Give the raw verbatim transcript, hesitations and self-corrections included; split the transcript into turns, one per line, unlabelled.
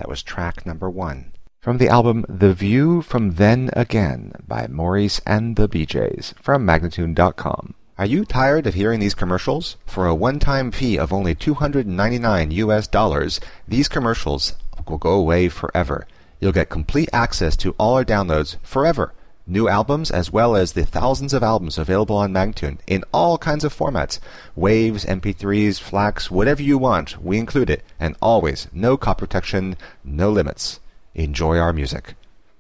That was track number one. From the album The View from Then Again by Maurice and the B Js from Magnatune dot com. Are you tired of hearing these commercials? For a one-time fee of only two hundred ninety-nine U S dollars, these commercials will go away forever. You'll get complete access to all our downloads forever. New albums as well as the thousands of albums available on Magnatune in all kinds of formats. Waves, M P threes, FLACs, whatever you want, we include it. And always, no copy protection, no limits. Enjoy our music.